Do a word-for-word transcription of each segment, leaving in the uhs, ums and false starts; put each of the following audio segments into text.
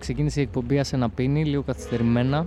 ξεκίνησε η εκπομπή Ασεναπίνη, λίγο καθυστερημένα.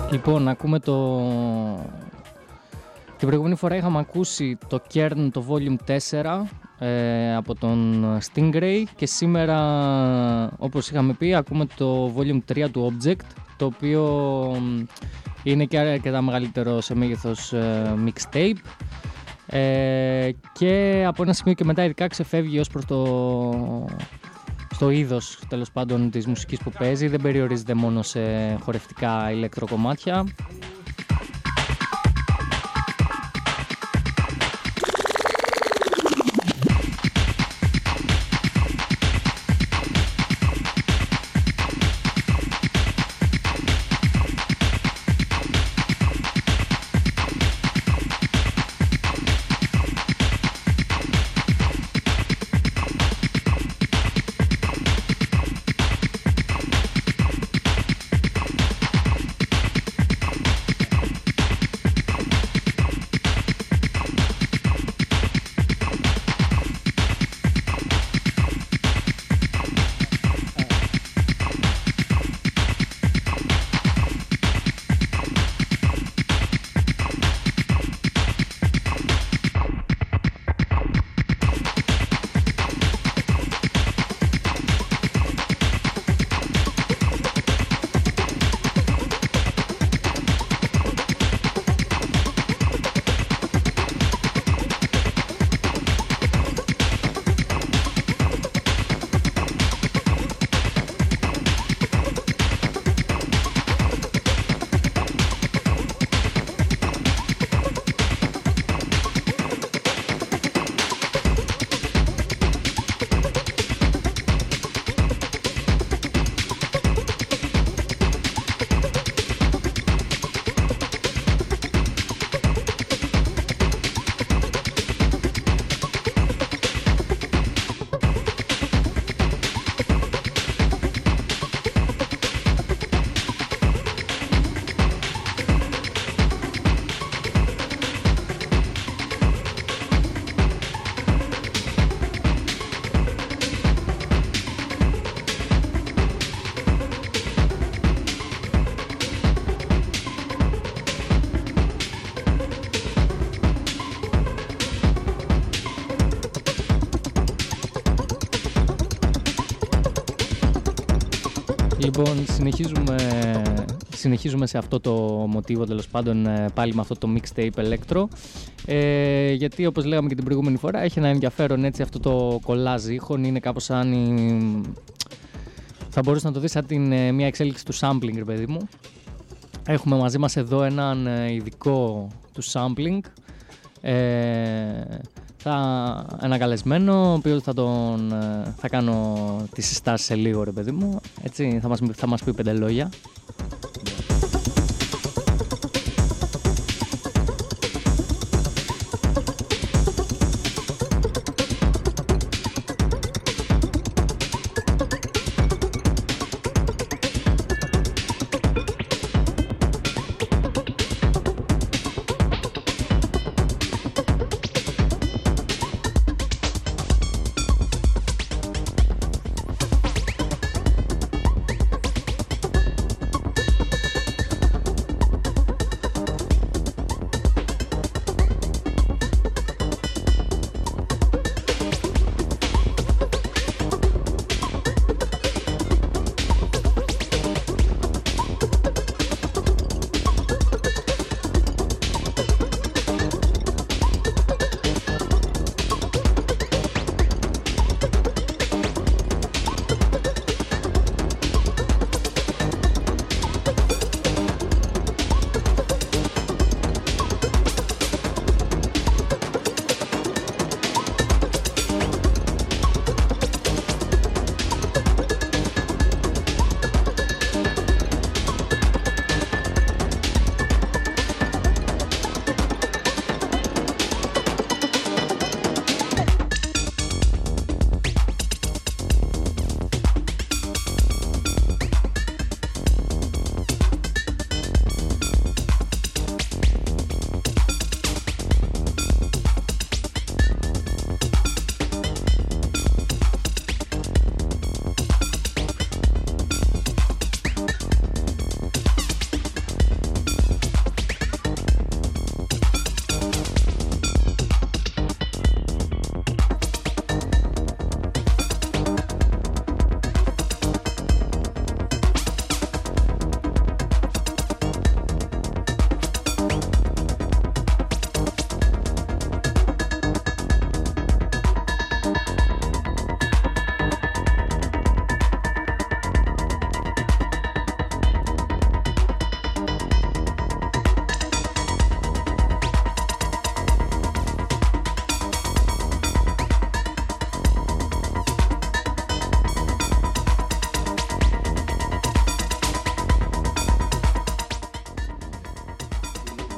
Λοιπόν, ακούμε το... Την προηγούμενη φορά είχαμε ακούσει το Kern, το Volume τέσσερα ε, από τον Stingray και σήμερα, όπως είχαμε πει, ακούμε το Volume τρία του Object, το οποίο είναι και αρκετά μεγαλύτερο σε μέγεθος ε, mixtape ε, και από ένα σημείο και μετά ειδικά ξεφεύγει ως προς το, στο είδος τέλος πάντων της μουσικής που παίζει, δεν περιορίζεται μόνο σε χορευτικά ηλεκτροκομμάτια. Λοιπόν, συνεχίζουμε, συνεχίζουμε σε αυτό το μοτίβο, τέλος πάντων, πάλι με αυτό το mixtape electro, ε, γιατί όπως λέγαμε και την προηγούμενη φορά έχει ένα ενδιαφέρον έτσι αυτό το κολλάζ ήχων, είναι κάπως σαν η... θα μπορούσε να το δεις σαν την, μια εξέλιξη του sampling, ρε παιδί μου. Έχουμε μαζί μας εδώ έναν ειδικό του sampling, ε, θα, ένα καλεσμένο, ο οποίος θα, τον, θα κάνω τις συστάσεις σε λίγο, ρε παιδί μου, έτσι, θα μας, θα μας πει πέντε λόγια.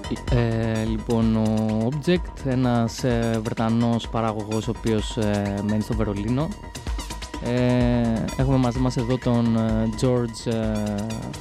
Ε, λοιπόν, ο Object, ένας ε, Βρετανός παραγωγός ο οποίος ε, μένει στο Βερολίνο. Ε, έχουμε μαζί μας εδώ τον ε, George ε,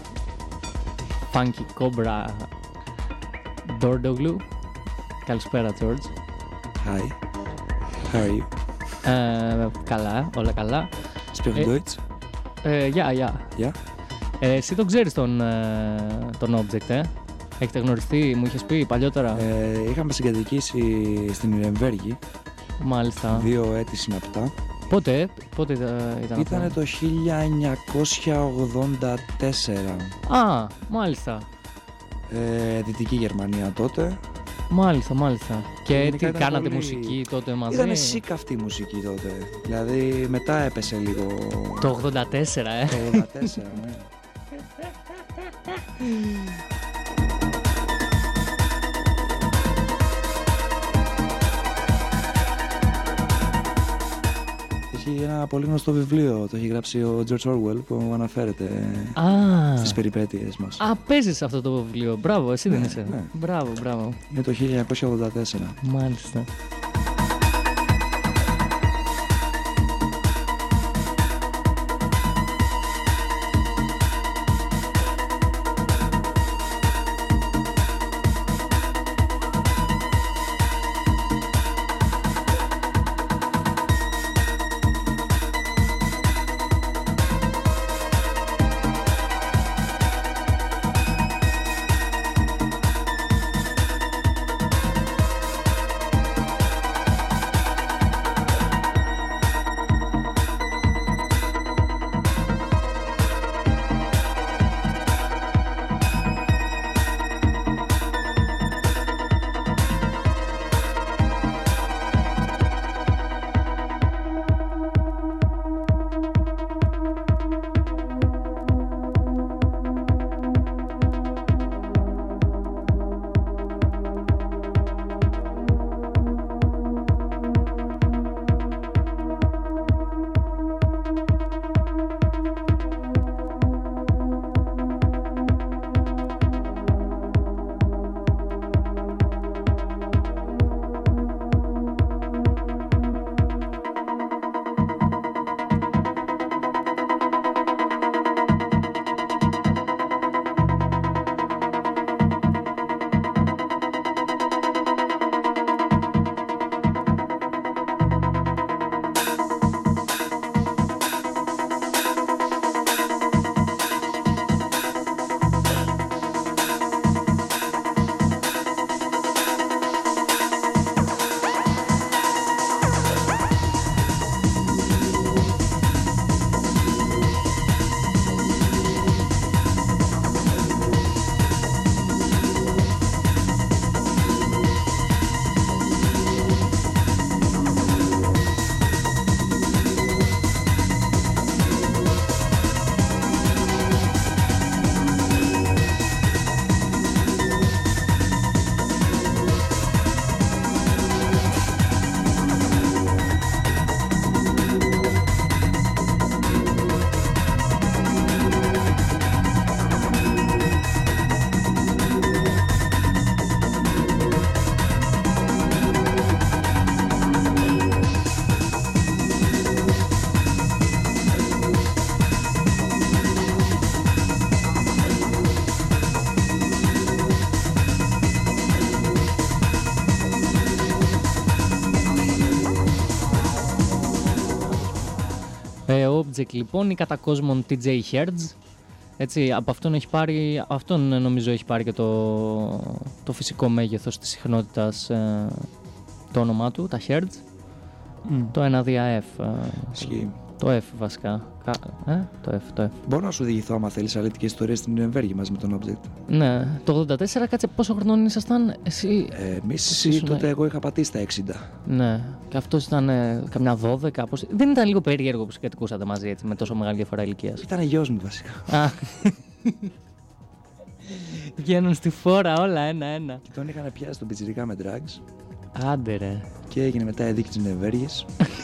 Funky Cobra Dordoglu. Καλησπέρα, George. Hi. How are you? Ε, καλά, όλα καλά. Speak Ε, Deutsch? Ε, yeah, yeah. Yeah. Ε, εσύ τον ξέρεις τον, ε, τον Object, ε? Έχετε γνωριστεί, μου είχες πει παλιότερα. Ε, είχαμε συγκατοικήσει στην Νιρεμβέργη Μάλιστα. δύο έτη συναπτά. Πότε, πότε ήταν, ήταν Ήτανε αυτό? το χίλια εννιακόσια ογδόντα τέσσερα. Α, μάλιστα. Ε, Δυτική Γερμανία τότε. Μάλιστα, μάλιστα. Και Γενικά τι, ήταν κάνατε πολύ- μουσική τότε μαζί? Ήτανε sick αυτή η μουσική τότε. Δηλαδή μετά έπεσε λίγο. Το ογδόντα τέσσερα, ε. Το ογδόντα τέσσερα, ναι. Έχει ένα πολύ γνωστό βιβλίο, το έχει γράψει ο George Orwell που αναφέρεται Α, στις περιπέτειες μας. α, παίζεις σε αυτό το βιβλίο. Μπράβο, εσύ δεν Ναι, είσαι. ναι. Μπράβο, μπράβο. Είναι το χίλια εννιακόσια ογδόντα τέσσερα. Μάλιστα. Ε, Object λοιπόν, η κατά κόσμον τι τζέι Hertz. Έτσι, από αυτόν, έχει πάρει, αυτόν νομίζω έχει πάρει και το, το φυσικό μέγεθος της συχνότητας, ε, το όνομά του, τα Hertz. Mm. Το ένα δια F. Ε, Ισχύει. το F βασικά. Ε, το F, το F. Μπορώ να σου διηγηθώ άμα θέλεις αλήτικες ιστορίες στην Νιρεμβέργη μαζί με τον Object. Ναι, το ογδόντα τέσσερα, κάτσε πόσο χρονών ήσασταν εσύ? Ε, εμείς Εσύ εσύ, ήσουν- τότε εγώ είχα πατήσει τα εξήντα. Ναι, και αυτός ήταν ε, καμιά δώδεκα. Πώς... Δεν ήταν λίγο περίεργο που συγκατοικούσατε μαζί έτσι, με τόσο μεγάλη διαφορά ηλικίας? Ήταν γιος μου βασικά. Α. Βγαίνουν στη φόρα όλα ένα-ένα. Και τον είχαν πιάσει στον πιτσιρικά με drugs. Άντε ρε. Και έγινε μετά η δίκη της Νιρεμβέργης.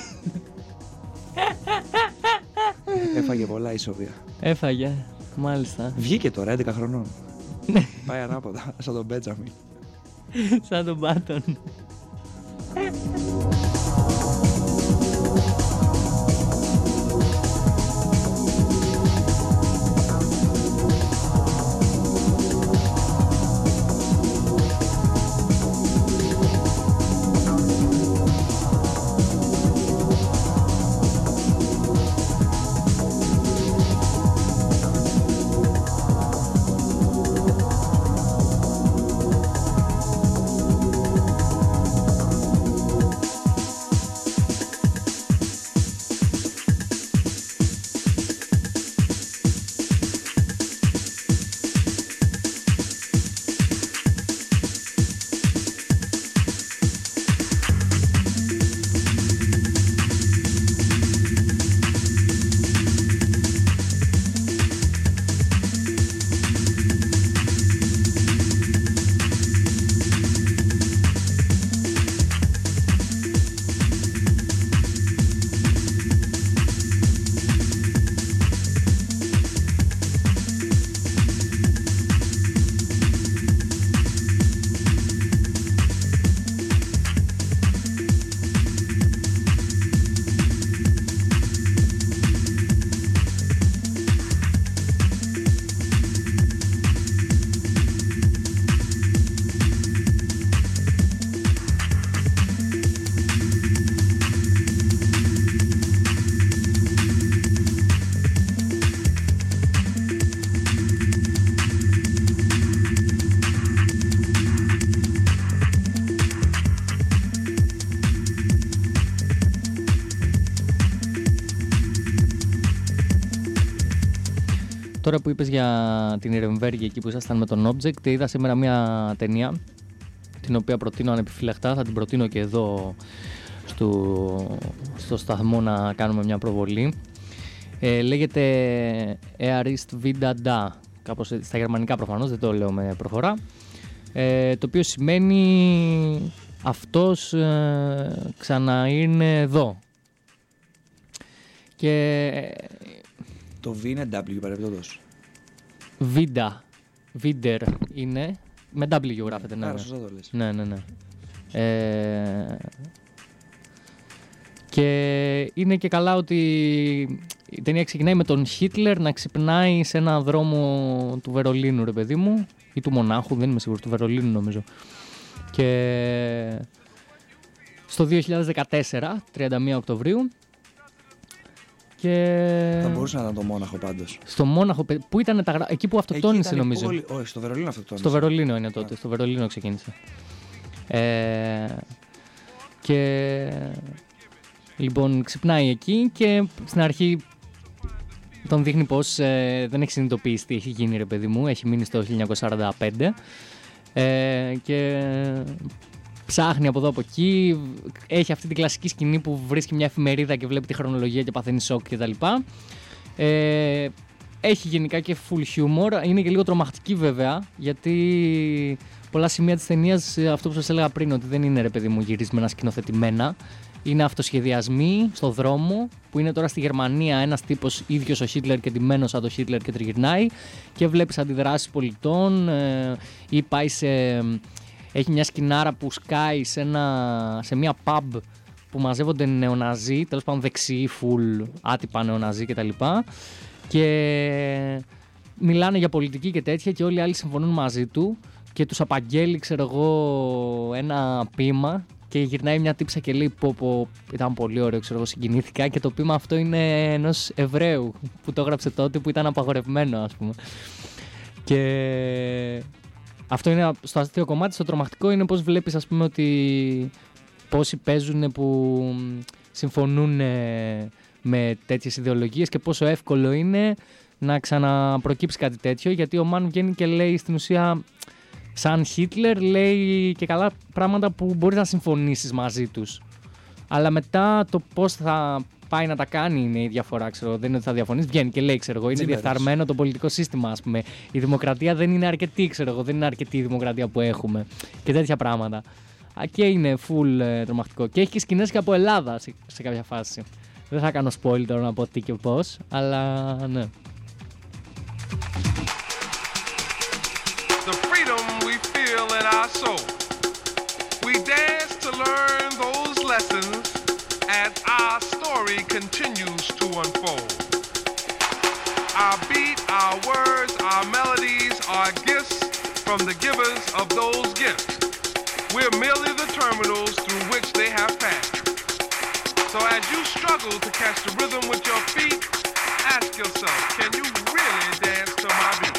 Έφαγε πολλά ισόβια. Έφαγε, μάλιστα. Βγήκε τώρα, έντεκα χρονών. Πάει ανάποδα, σαν τον Μπέτζαμιν. Σαν τον Μπάτον. Τώρα που είπες για την Ιρεμβέργη εκεί που ήσασταν με τον Object, είδα σήμερα μια ταινία την οποία προτείνω ανεπιφύλακτα, θα την προτείνω και εδώ στο, στο σταθμό να κάνουμε μια προβολή. Ε, λέγεται Earist Vida Da, κάπως στα γερμανικά προφανώς, δεν το λέω με προφορά, ε, το οποίο σημαίνει αυτός ε, ξανά είναι εδώ. Και το V είναι W παρεμπιπτόντως. Vida, Vider είναι, με W γράφεται. Ναι, Άρα, ναι. σωστά το λες. Ναι, ναι, ναι. Ε, και είναι και καλά ότι η ταινία ξεκινάει με τον Χίτλερ να ξυπνάει σε ένα δρόμο του Βερολίνου, ρε παιδί μου, ή του Μονάχου, δεν είμαι σίγουρος, του Βερολίνου νομίζω. Και στο δύο χιλιάδες δεκατέσσερα, τριάντα μία Οκτωβρίου. Και θα μπορούσε να ήταν το Μόναχο πάντως. Στο Μόναχο, πού ήταν τα γρα... εκεί που αυτοκτόνησε εκεί νομίζω. Πόλη... Όχι, στο Βερολίνο αυτοκτόνησε. Στο Βερολίνο είναι τότε, yeah. στο Βερολίνο ξεκίνησε. Ε, και λοιπόν ξυπνάει εκεί και στην αρχή τον δείχνει πως ε, δεν έχει συνειδητοποιήσει τι έχει γίνει, ρε παιδί μου, έχει μείνει στο χίλια εννιακόσια σαράντα πέντε ε, και ψάχνει από εδώ από εκεί, έχει αυτή την κλασική σκηνή που βρίσκει μια εφημερίδα και βλέπει τη χρονολογία και παθαίνει σοκ κτλ. Ε, έχει γενικά και full humor, είναι και λίγο τρομακτική βέβαια, γιατί πολλά σημεία της ταινίας, αυτό που σας έλεγα πριν, ότι δεν είναι, ρε παιδί μου, γυρισμένα, σκηνοθετημένα, είναι αυτοσχεδιασμοί στο δρόμο, που είναι τώρα στη Γερμανία ένας τύπος ίδιος ο Χίτλερ και ντυμένος σαν τον Χίτλερ και τριγυρνάει και βλέπεις αντιδράσεις πολιτών ε, ή πάει σε... Έχει μια σκηνάρα που σκάει σε, ένα, σε μια pub που μαζεύονται νεοναζί, τέλος πάντων δεξιοί, full, άτυπα νεοναζί κτλ. Και μιλάνε για πολιτική και τέτοια και όλοι οι άλλοι συμφωνούν μαζί του και τους απαγγέλει, ξέρω εγώ, ένα ποίημα και γυρνάει μια τύψα και λέει πω, πω ήταν πολύ ωραίο, ξέρω εγώ, συγκινήθηκα, και το ποίημα αυτό είναι ενός Εβραίου που το έγραψε τότε, που ήταν απαγορευμένο, ας πούμε. Και αυτό είναι στο αστείο κομμάτι. Στο τρομακτικό είναι πως βλέπεις, ας πούμε, ότι πόσοι παίζουν που συμφωνούν με τέτοιες ιδεολογίες και πόσο εύκολο είναι να ξαναπροκύψει κάτι τέτοιο, γιατί ο Μαν βγαίνει και λέει στην ουσία σαν Χίτλερ, λέει και καλά πράγματα που μπορείς να συμφωνήσεις μαζί τους, αλλά μετά το πώς θα πάει να τα κάνει είναι η διαφορά, ξέρω. Δεν είναι ότι θα διαφωνείς, βγαίνει και λέει, ξέρω εγώ, είναι διεφθαρμένο το πολιτικό σύστημα, ας πούμε. Η δημοκρατία δεν είναι αρκετή, ξέρω εγώ, δεν είναι αρκετή η δημοκρατία που έχουμε και τέτοια πράγματα. Και είναι full ε, τρομακτικό. Και έχει και σκηνές και από Ελλάδα σε, σε κάποια φάση. Δεν θα κάνω spoiler τώρα να πω τι και πώς, αλλά ναι. The freedom we feel in our soul from the givers of those gifts. We're merely the terminals through which they have passed. So as you struggle to catch the rhythm with your feet, ask yourself, can you really dance to my beat?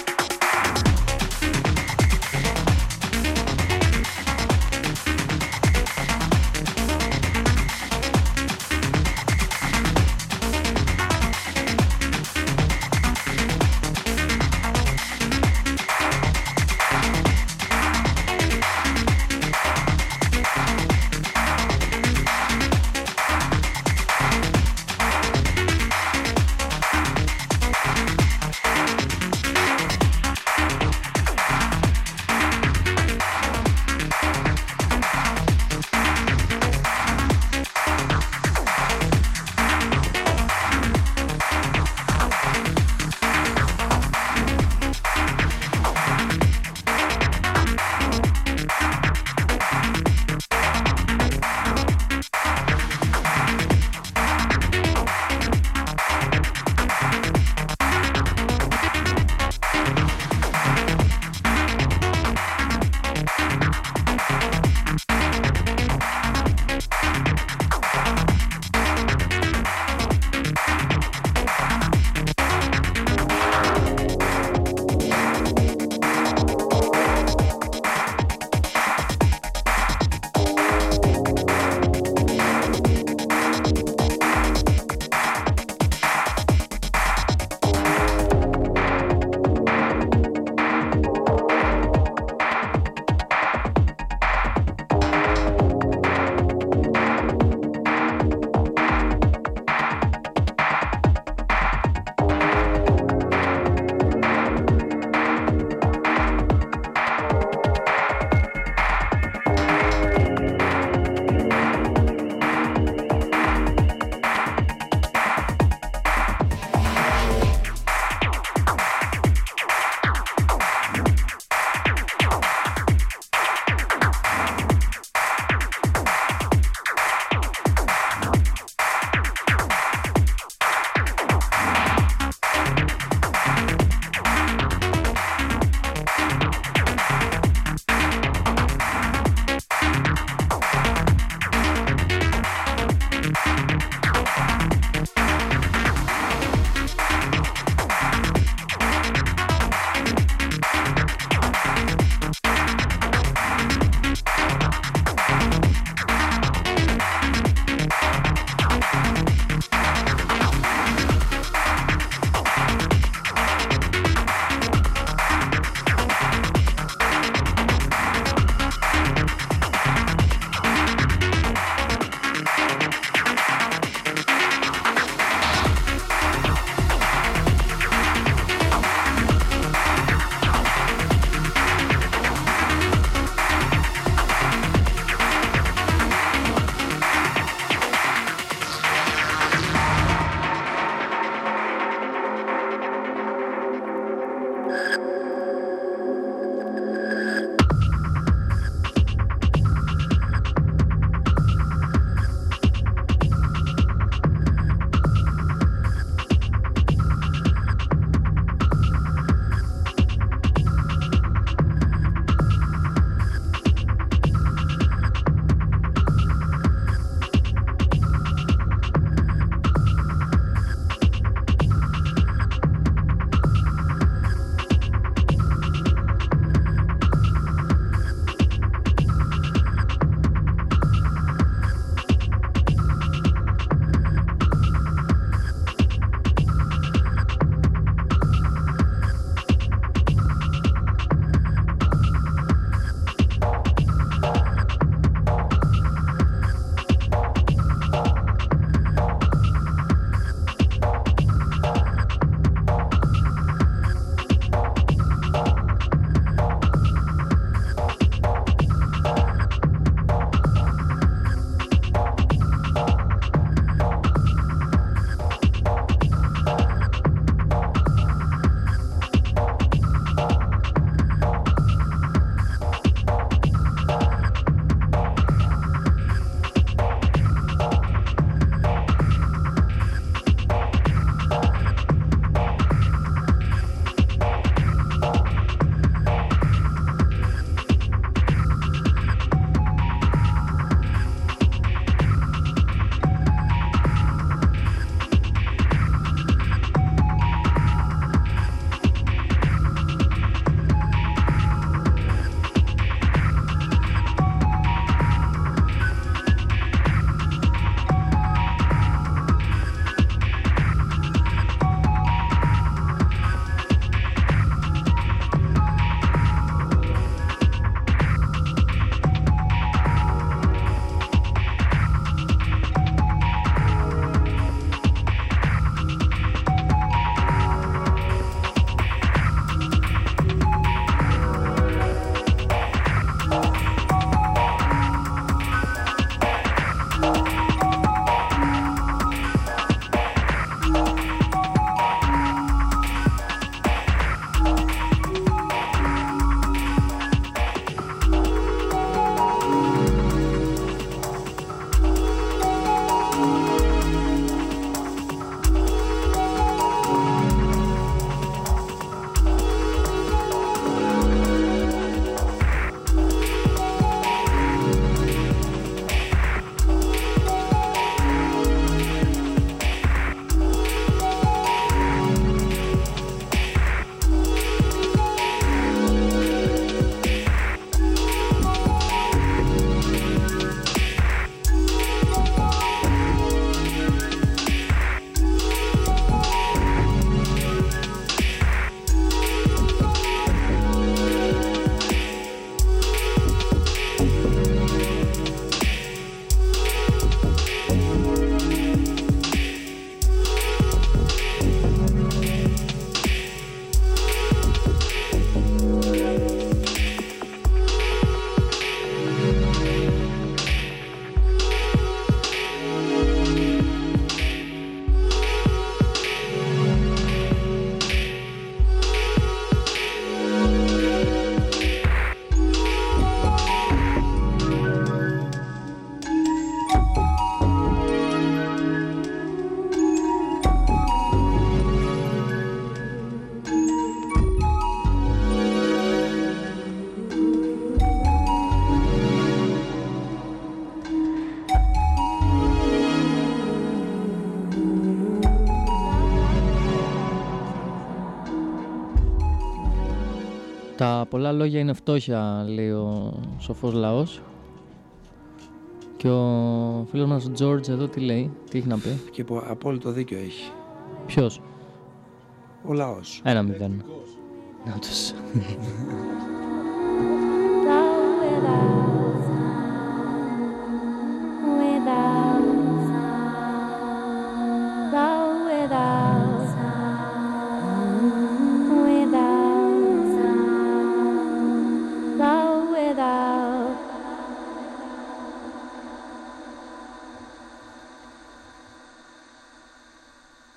Τα πολλά λόγια είναι φτώχεια, λέει ο σοφός λαός. Και ο φίλος μας ο George εδώ τι λέει, τι έχει να πει? Και απόλυτο δίκιο έχει. Ποιος? Ο λαός. Ένα μηδέν. Να τους.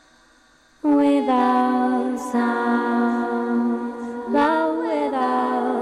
Without sound, love without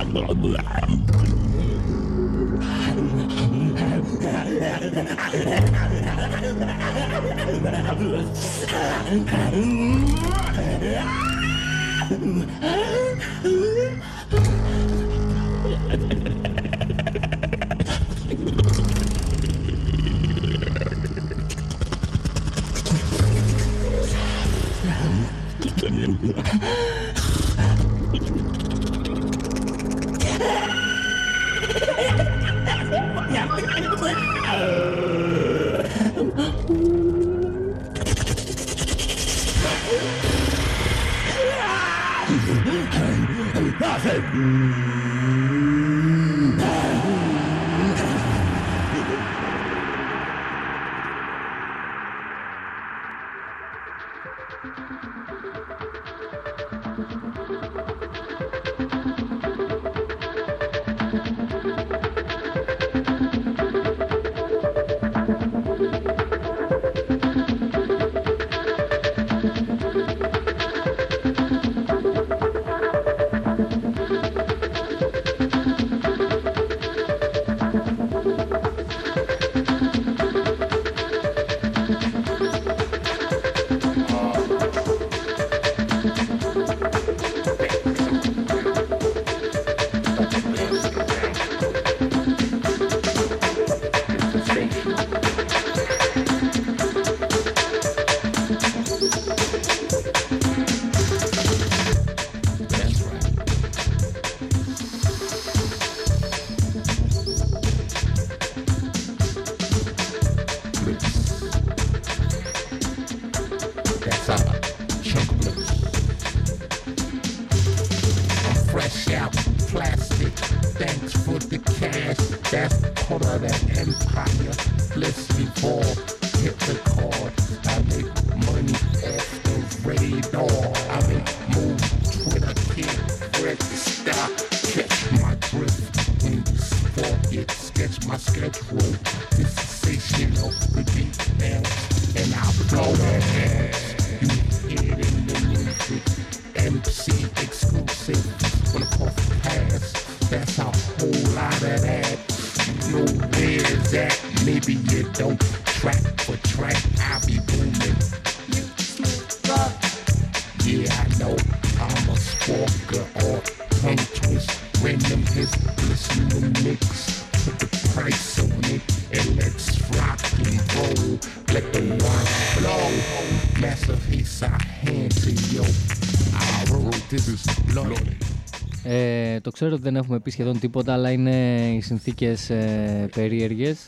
Ε, το ξέρω ότι δεν έχουμε πει σχεδόν τίποτα, αλλά είναι οι συνθήκες ε, περίεργες.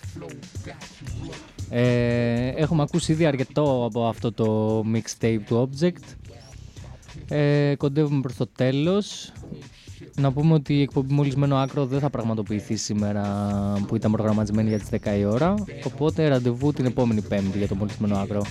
Ε, έχουμε ακούσει ήδη αρκετό από αυτό το mixtape του Object. Ε, κοντεύουμε προς το τέλος. Να πούμε ότι η εκπομπή Μολυσμένο Άκρο δεν θα πραγματοποιηθεί σήμερα που ήταν προγραμματισμένη για τις δέκα η ώρα. Οπότε ραντεβού την επόμενη Πέμπτη για το Μολυσμένο Άκρο.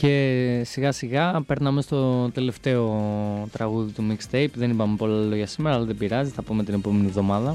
Και σιγά σιγά περνάμε στο τελευταίο τραγούδι του mixtape. Δεν είπαμε πολλά λόγια σήμερα, αλλά δεν πειράζει, θα πούμε την επόμενη εβδομάδα.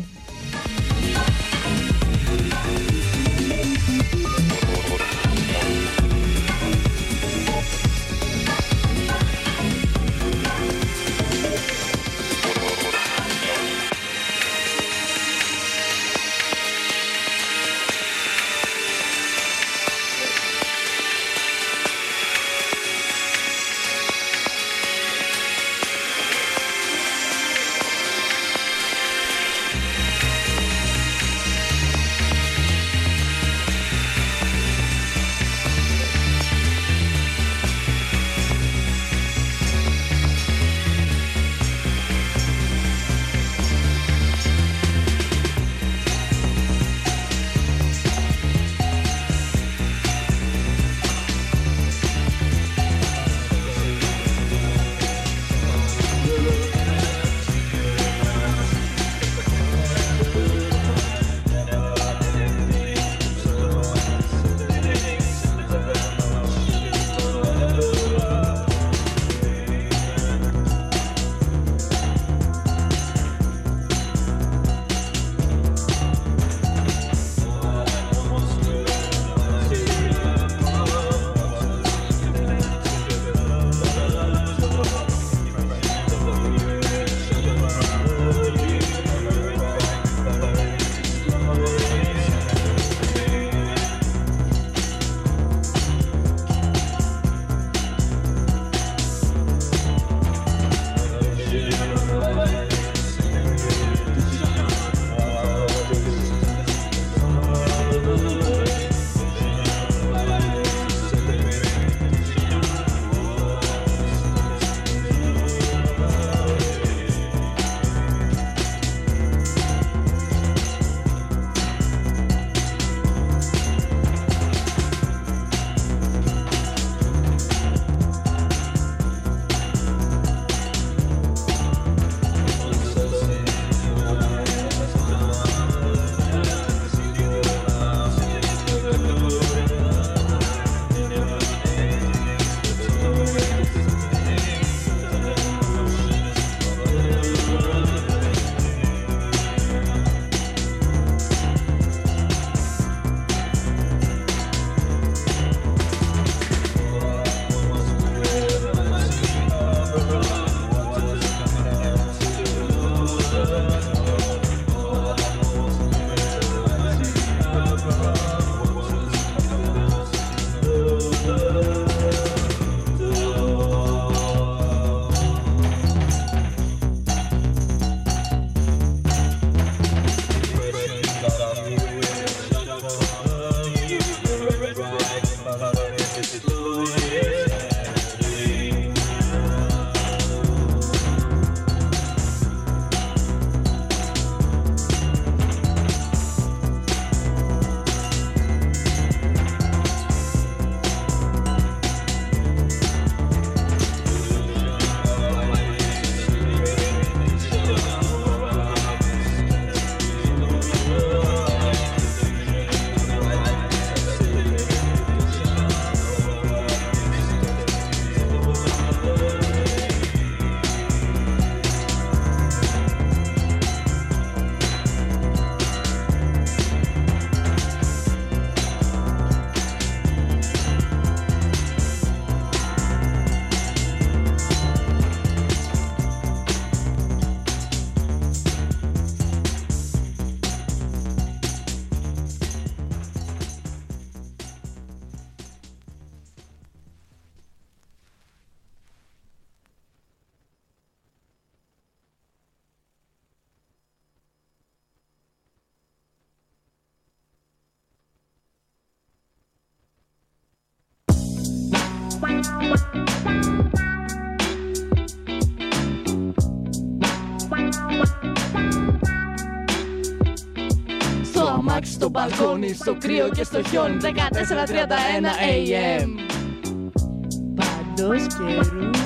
Στο μπαλκόνι, στο κρύο και στο χιόνι, δεκατέσσερα τριάντα ένα έι εμ. Παντός καιρού.